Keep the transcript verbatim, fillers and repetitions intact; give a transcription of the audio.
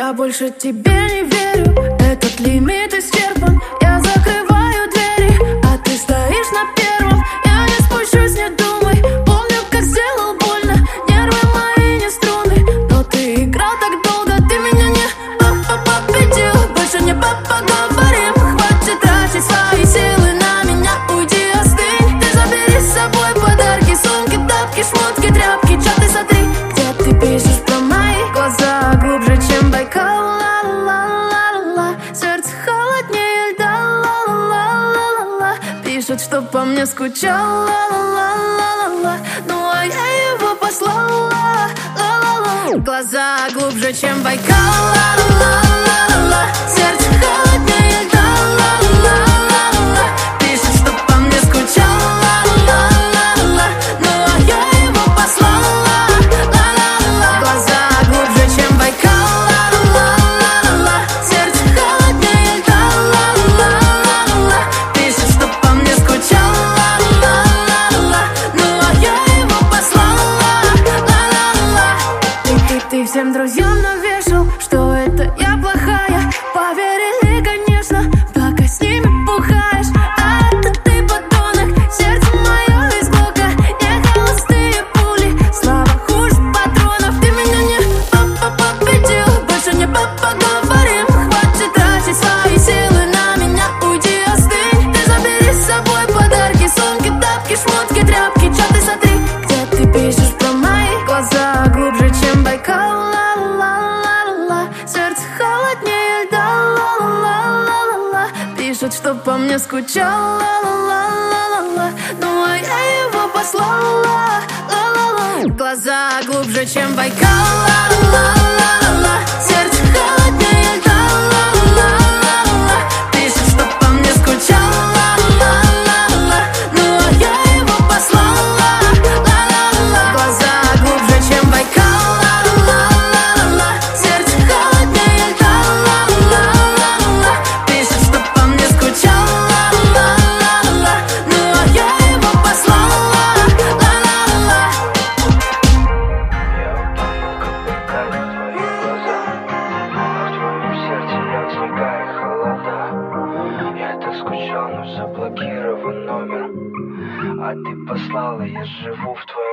Я больше тебе не верю, этот лимит исчерпан. Я закрываю двери, а ты стоишь на первом. Я не спущусь, не думай, помню, как сделал больно. Нервы мои не струны, но ты играл так долго. Ты меня не победил, больше не поговорим. Хватит тратить свои силы на меня, уйди, остынь. Ты забери с собой подарки, сумки, тапки, шмотки, тряпки. Чаты смотри, где ты пишешь про мои глаза глубже, чем Байкал. Ла-ла-ла-ла-ла, сердце холоднее льда. Ла-ла-ла-ла-ла, пишет, что по мне скучал. Ла-ла-ла-ла-ла, ну а я его послала. Ла-ла-ла, глаза глубже, чем Байкал. Ла-ла-ла-ла-ла, сердце холоднее льда. Ла-ла-ла-ла-ла, пишет, что по мне скучал. Ла-ла-ла-ла-ла, ну а я его послала. Ла-ла-ла, глаза глубже, чем Байкал. Ла-ла-ла-ла-ла, сердце холоднее льда. Ла-ла-ла-ла-ла, пишет, что по мне скучал. Ла-ла-ла-ла, ну а я его послала. Ла-ла-ла, ты, ты, ты всем друзьям навешал, что это я плохая. Поверили, конечно, пока с ними бухаешь. А это ты подонок, сердце мое из глока. Не холостые пули, слава хуже патронов. Ты меня не победил, больше не поговорим. Хватит тратить свои силы на меня, уйди, остынь. Ты забери с собой подарки, сумки, тапки, шмотки, тряпки. Чаты смотри, где ты пишешь про мои глаза глубже, чем Байкал. Ла-ла-ла-ла-ла, сердце холоднее льда. Ла-ла-ла-ла-ла, пишет, что по мне скучал. Ла-ла-ла-ла-ла, ну а я его послала. Ла-ла-ла, глаза глубже, чем Байкал. Ла-ла-ла-ла-ла, сердце холоднее льда. Ла-ла-ла-ла-ла, пишет, что по мне скучал. Ла-ла-ла-ла, ну а я его послала. Ла-ла-ла, глаза глубже, чем Байкал. Ла-ла-ла-ла-ла, сердце холоднее льда. Ла-ла-ла-ла-ла, пишет, что по мне скучал. Ла-ла-ла-ла, ну а я его послала. Ла-ла-ла. Я утонул, как Байкал, в твоих глазах. А в твоем сердце як снега и холода. Я так скучал, но заблокирован номер. А ты послала, я живу в твоем